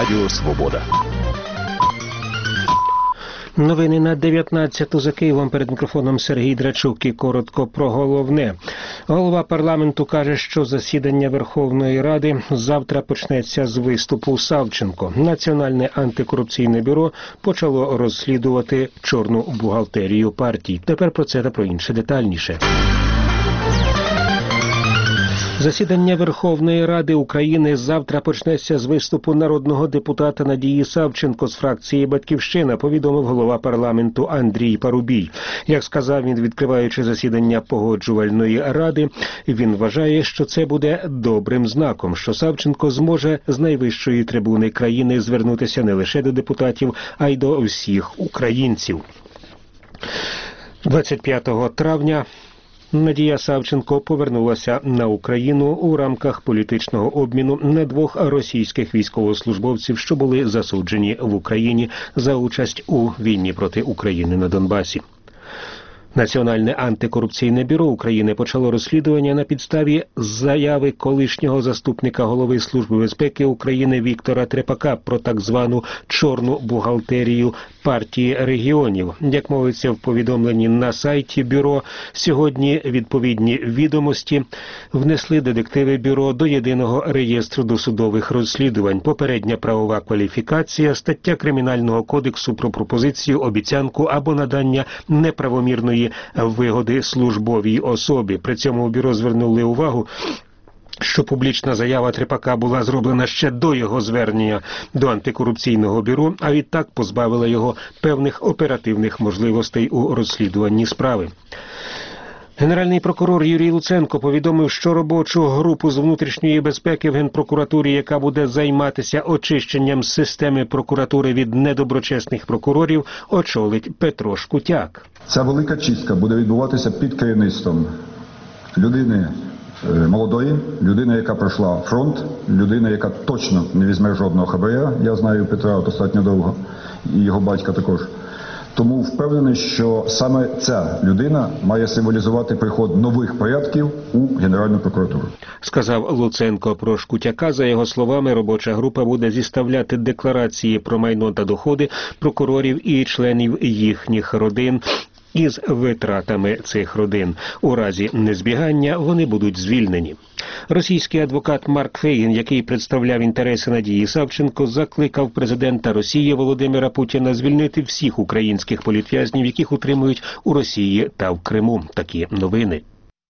Радіо Свобода. Новини на 19-ту за Києвом. Перед мікрофоном Сергій Драчук і коротко про головне. Голова парламенту каже, що засідання Верховної Ради завтра почнеться з виступу Савченко. Національне антикорупційне бюро почало розслідувати чорну бухгалтерію партій. Тепер про це та про інше детальніше. Засідання Верховної Ради України завтра почнеться з виступу народного депутата Надії Савченко з фракції «Батьківщина», повідомив голова парламенту Андрій Парубій. Як сказав він, відкриваючи засідання Погоджувальної ради, він вважає, що це буде добрим знаком, що Савченко зможе з найвищої трибуни країни звернутися не лише до депутатів, а й до всіх українців. 25 травня Надія Савченко повернулася на Україну у рамках політичного обміну на 2 російських військовослужбовців, що були засуджені в Україні за участь у війні проти України на Донбасі. Національне антикорупційне бюро України почало розслідування на підставі заяви колишнього заступника голови Служби безпеки України Віктора Трепака про так звану чорну бухгалтерію партії регіонів. Як мовиться в повідомленні на сайті бюро, сьогодні відповідні відомості внесли детективи бюро до єдиного реєстру досудових розслідувань. Попередня правова кваліфікація, стаття Кримінального кодексу про пропозицію, обіцянку або надання неправомірної вигоди службовій особі. При цьому у бюро звернули увагу, що публічна заява Трепака була зроблена ще до його звернення до антикорупційного бюро, а відтак позбавила його певних оперативних можливостей у розслідуванні справи. Генеральний прокурор Юрій Луценко повідомив, що робочу групу з внутрішньої безпеки в Генпрокуратурі, яка буде займатися очищенням системи прокуратури від недоброчесних прокурорів, очолить Петро Шкутяк. Ця велика чистка буде відбуватися під керівництвом людини молодої, людини, яка пройшла фронт, людини, яка точно не візьме жодного хабаря. Я знаю Петра достатньо довго, і його батька також. Тому впевнений, що саме ця людина має символізувати приход нових порядків у Генеральну прокуратуру. Сказав Луценко про Шкутяка. За його словами, робоча група буде зіставляти декларації про майно та доходи прокурорів і членів їхніх родин із витратами цих родин. У разі незбігання вони будуть звільнені. Російський адвокат Марк Фейгін, який представляв інтереси Надії Савченко, закликав президента Росії Володимира Путіна звільнити всіх українських політв'язнів, яких утримують у Росії та в Криму. Такі новини.